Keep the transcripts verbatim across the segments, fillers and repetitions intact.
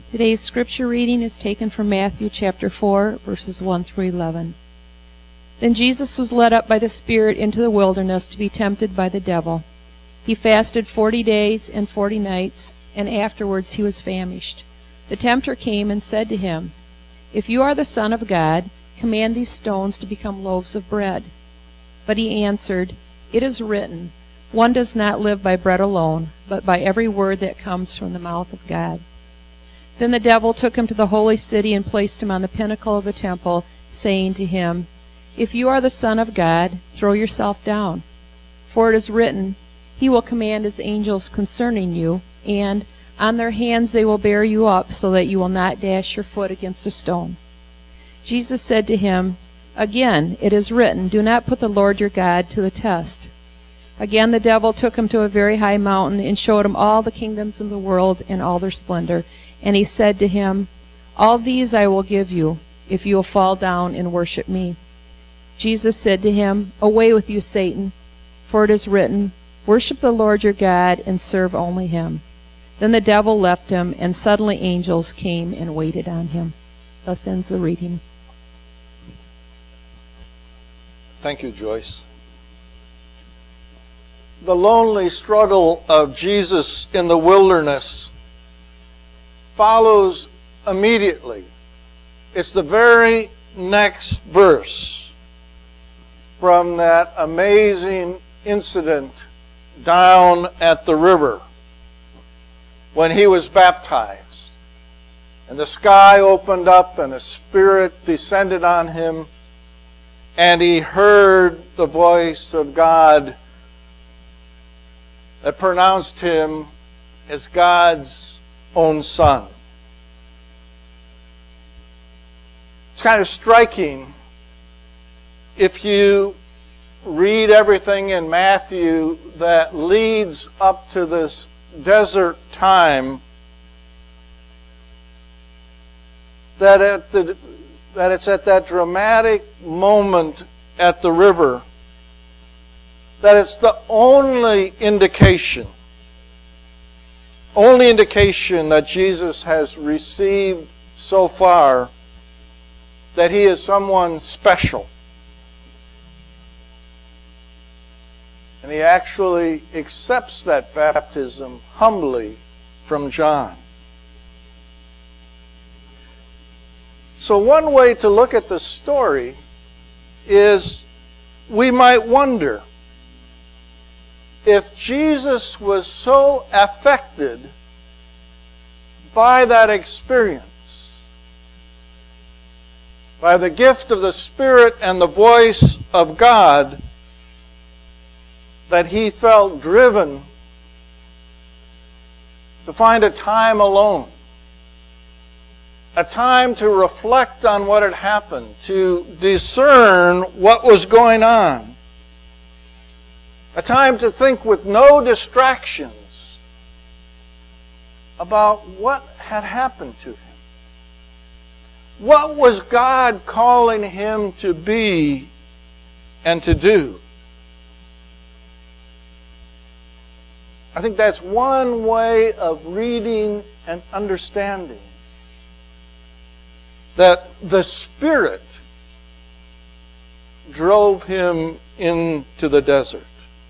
Today's scripture reading is taken from Matthew chapter four, verses one through eleven. Then Jesus was led up by the Spirit into the wilderness to be tempted by the devil. He fasted forty days and forty nights, and afterwards he was famished. The tempter came and said to him, "If you are the Son of God, command these stones to become loaves of bread." But he answered, "It is written, one does not live by bread alone, but by every word that comes from the mouth of God." Then the devil took him to the holy city and placed him on the pinnacle of the temple, saying to him, "If you are the Son of God, throw yourself down. For it is written, He will command His angels concerning you, and on their hands they will bear you up, so that you will not dash your foot against a stone." Jesus said to him, "Again, it is written, do not put the Lord your God to the test." Again the devil took him to a very high mountain and showed him all the kingdoms of the world and all their splendor. And he said to him, "All these I will give you, if you will fall down and worship me." Jesus said to him, "Away with you, Satan, for it is written, worship the Lord your God and serve only Him." Then the devil left him, and suddenly angels came and waited on him. Thus ends the reading. Thank you, Joyce. The lonely struggle of Jesus in the wilderness follows immediately. It's the very next verse from that amazing incident down at the river when he was baptized. And the sky opened up and the Spirit descended on him, and he heard the voice of God that pronounced him as God's own Son. It's kind of striking if you read everything in Matthew that leads up to this desert time, that at the that it's at that dramatic moment at the river that it's the only indication, only indication that Jesus has received so far that he is someone special. And he actually accepts that baptism humbly from John. So one way to look at the story is we might wonder if Jesus was so affected by that experience, by the gift of the Spirit and the voice of God, that he felt driven to find a time alone, a time to reflect on what had happened, to discern what was going on, a time to think with no distractions about what had happened to him. What was God calling him to be and to do? I think that's one way of reading and understanding that the Spirit drove him into the desert.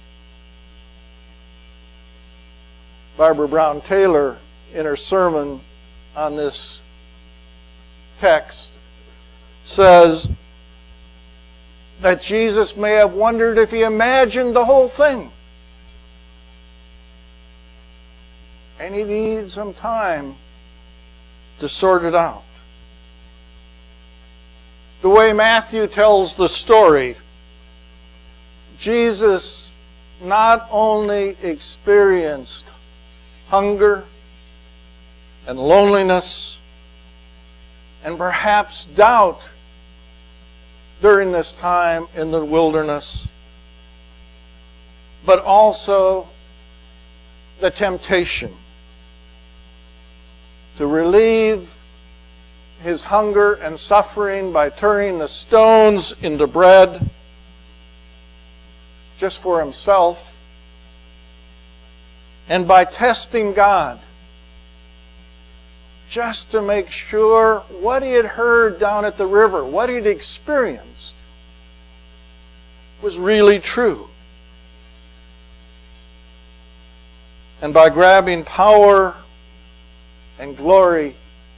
Barbara Brown Taylor, in her sermon on this text, says that Jesus may have wondered if he imagined the whole thing. And he needed some time to sort it out. The way Matthew tells the story, Jesus not only experienced hunger and loneliness and perhaps doubt during this time in the wilderness, but also the temptation to relieve his hunger and suffering by turning the stones into bread just for himself, and by testing God just to make sure what he had heard down at the river, what he'd experienced, was really true. And by grabbing power and glory,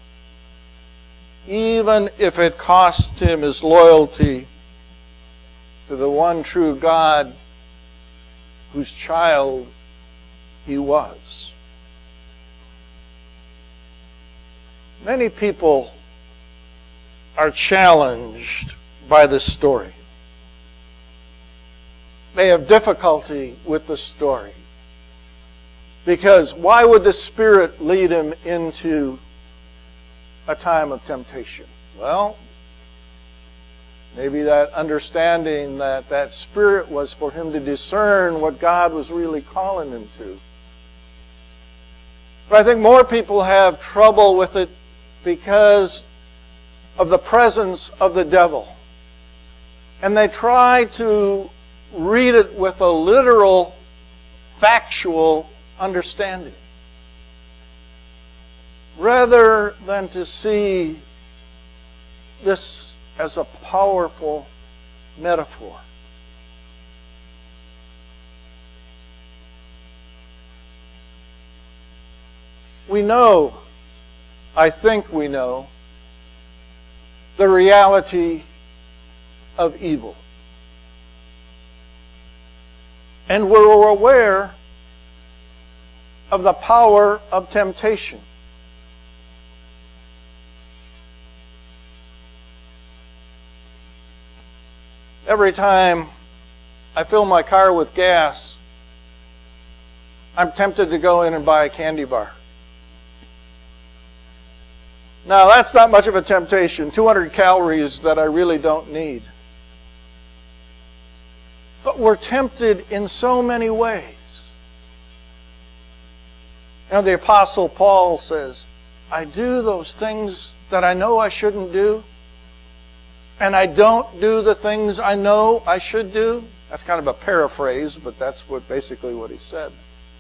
even if it cost him his loyalty to the one true God whose child he was. Many people are challenged by this story. They have difficulty with the story. Because why would the Spirit lead him into a time of temptation? Well, maybe that understanding that that Spirit was for him to discern what God was really calling him to. But I think more people have trouble with it because of the presence of the devil. And they try to read it with a literal, factual understanding, rather than to see this as a powerful metaphor. We know, I think we know, the reality of evil. And we're aware of the power of temptation. Every time I fill my car with gas, I'm tempted to go in and buy a candy bar. Now, that's not much of a temptation, two hundred calories that I really don't need. But we're tempted in so many ways. You know, the Apostle Paul says, I do those things that I know I shouldn't do, and I don't do the things I know I should do. That's kind of a paraphrase, but that's what basically what he said.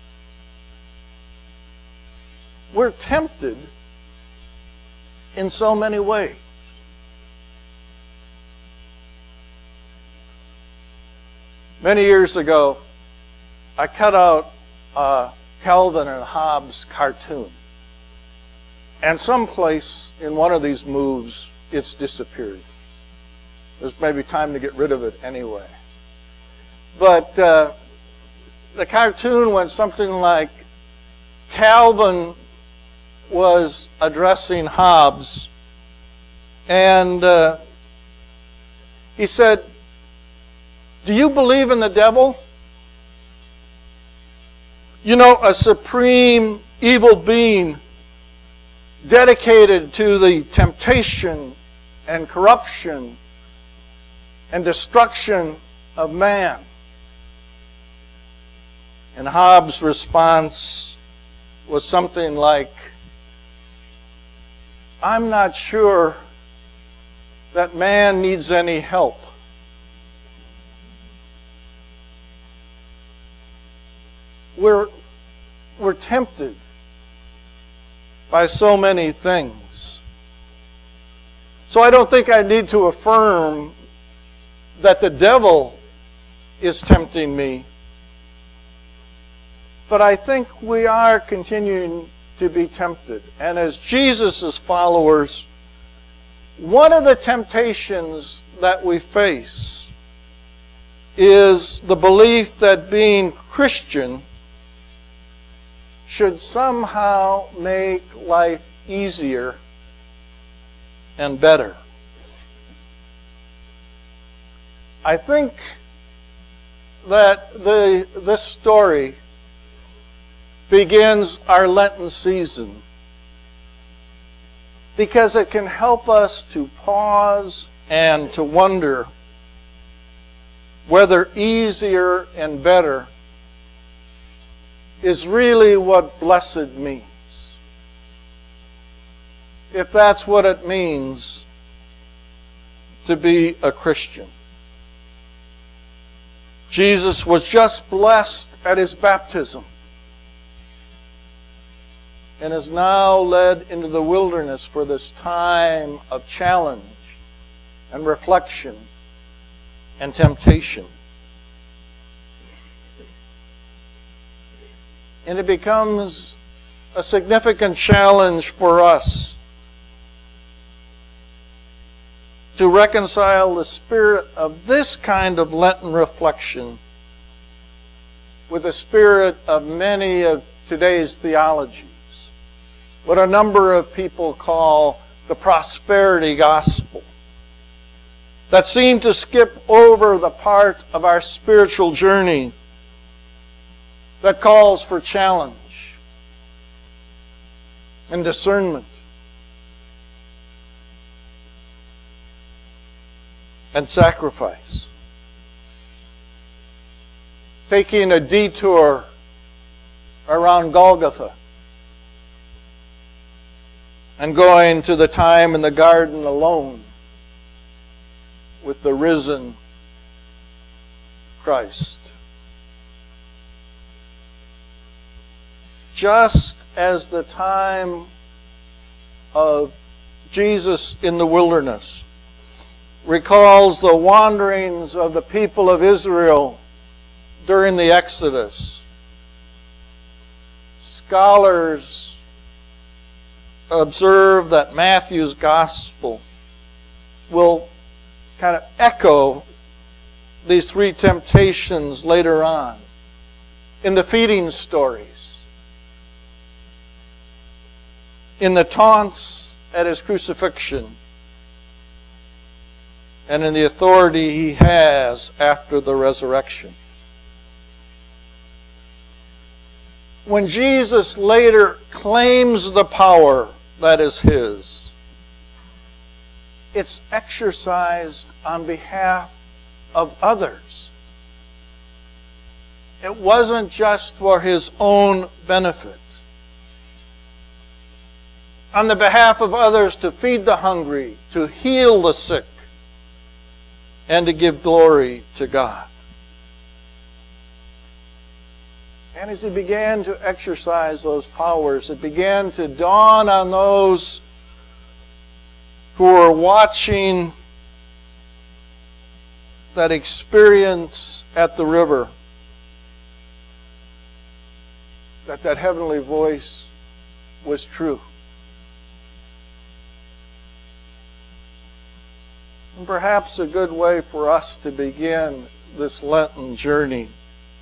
We're tempted in so many ways. Many years ago, I cut out a Calvin and Hobbes cartoon. And someplace in one of these moves, it's disappeared. There's maybe time to get rid of it anyway. But uh, the cartoon went something like, Calvin was addressing Hobbes, and uh, he said, do you believe in the devil? You know, a supreme evil being dedicated to the temptation and corruption and destruction of man. And Hobbes' response was something like, I'm not sure that man needs any help. We're, we're tempted by so many things. So I don't think I need to affirm that the devil is tempting me. But I think we are continuing to be tempted. And as Jesus' followers, one of the temptations that we face is the belief that being Christian should somehow make life easier and better. I think that the this story begins our Lenten season because it can help us to pause and to wonder whether easier and better is really what blessed means. If that's what it means to be a Christian. Jesus was just blessed at his baptism. and is now led into the wilderness for this time of challenge and reflection and temptation. And it becomes a significant challenge for us to reconcile the spirit of this kind of Lenten reflection with the spirit of many of today's theologies, what a number of people call the prosperity gospel, that seem to skip over the part of our spiritual journey that calls for challenge and discernment and sacrifice. Taking a detour around Golgotha and going to the time in the garden alone with the risen Christ. Just as the time of Jesus in the wilderness recalls the wanderings of the people of Israel during the Exodus, scholars observe that Matthew's gospel will kind of echo these three temptations later on in the feeding stories, in the taunts at his crucifixion, and in the authority he has after the resurrection. When Jesus later claims the power that is his, it's exercised on behalf of others. It wasn't just for his own benefit. On the behalf of others, to feed the hungry, to heal the sick, and to give glory to God. And as he began to exercise those powers, it began to dawn on those who were watching that experience at the river, that that heavenly voice was true. And perhaps a good way for us to begin this Lenten journey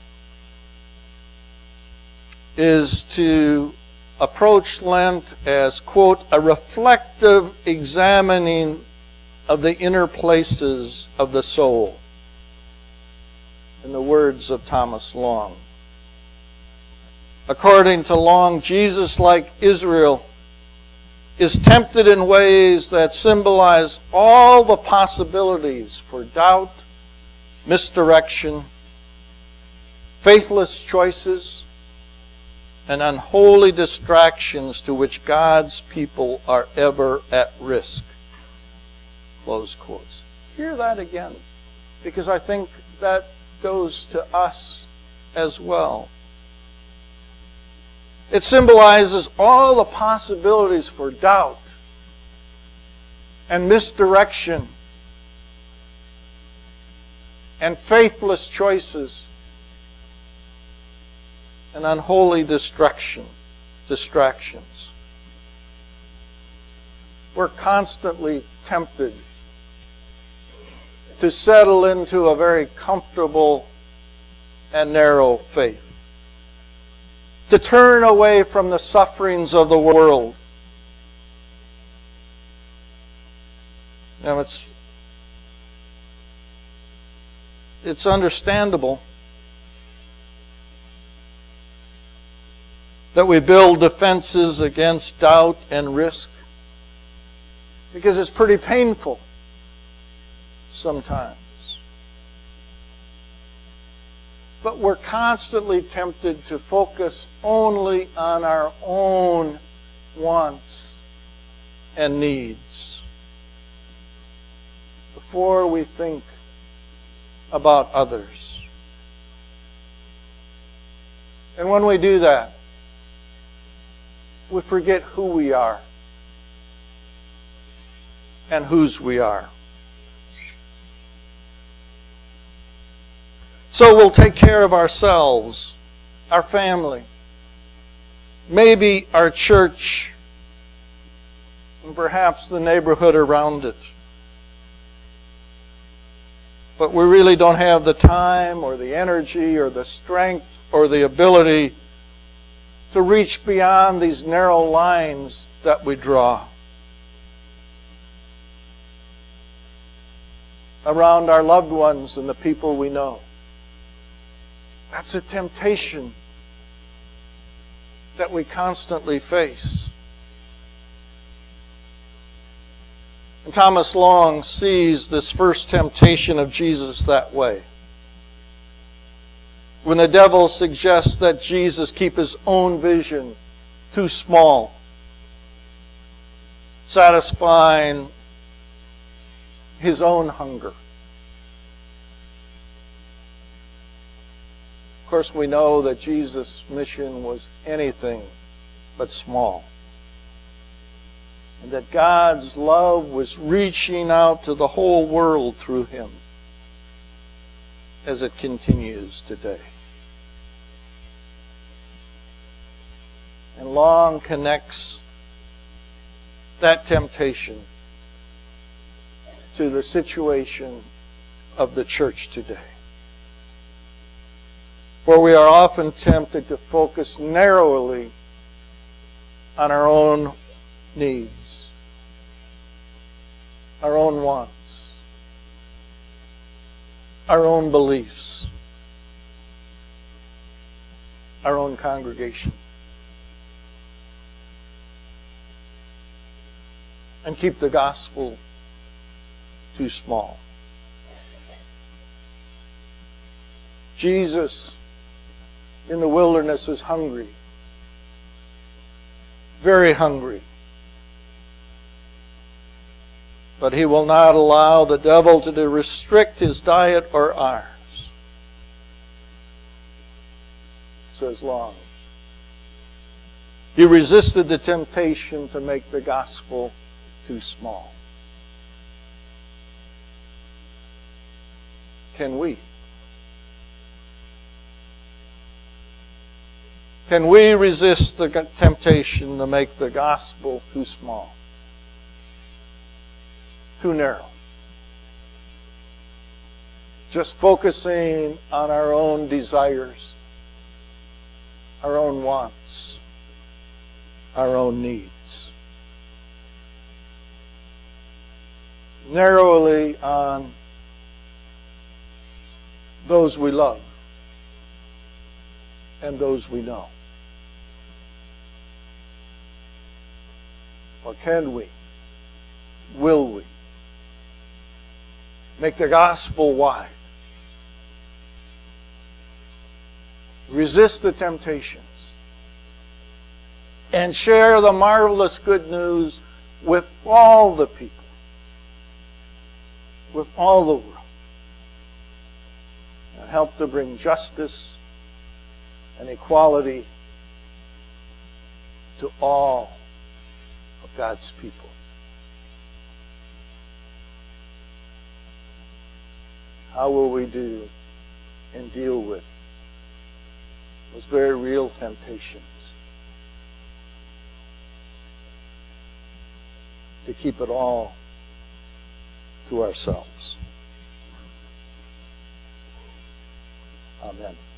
is to approach Lent as, quote, a reflective examining of the inner places of the soul, in the words of Thomas Long. According to Long, Jesus, like Israel, is tempted in ways that symbolize all the possibilities for doubt, misdirection, faithless choices, and unholy distractions to which God's people are ever at risk. Close quotes. Hear that again, because I think that goes to us as well. It symbolizes all the possibilities for doubt and misdirection and faithless choices and unholy distraction, distractions. We're constantly tempted to settle into a very comfortable and narrow faith, to turn away from the sufferings of the world. Now, it's it's understandable that we build defenses against doubt and risk, because it's pretty painful sometimes. But we're constantly tempted to focus only on our own wants and needs before we think about others. And when we do that, we forget who we are and whose we are. So we'll take care of ourselves, our family, maybe our church, and perhaps the neighborhood around it. But we really don't have the time or the energy or the strength or the ability to reach beyond these narrow lines that we draw around our loved ones and the people we know. That's a temptation that we constantly face. And Thomas Long sees this first temptation of Jesus that way. When the devil suggests that Jesus keep his own vision too small, satisfying his own hunger. Of course, we know that Jesus' mission was anything but small. And that God's love was reaching out to the whole world through him, as it continues today. And Long connects that temptation to the situation of the church today, where we are often tempted to focus narrowly on our own needs, our own wants, our own beliefs, our own congregation, and keep the gospel too small. Jesus in the wilderness is hungry, very hungry. But he will not allow the devil to restrict his diet or ours, says Long. He resisted the temptation to make the gospel too small. Can we? Can we resist the temptation to make the gospel too small? Too narrow? Just focusing on our own desires, our own wants, our own needs. Narrowly on those we love and those we know. Or can we? Will we? Make the gospel wide. Resist the temptations. And share the marvelous good news with all the people. With all the world. And help to bring justice and equality to all of God's people. How will we do and deal with those very real temptations to keep it all to ourselves? Amen.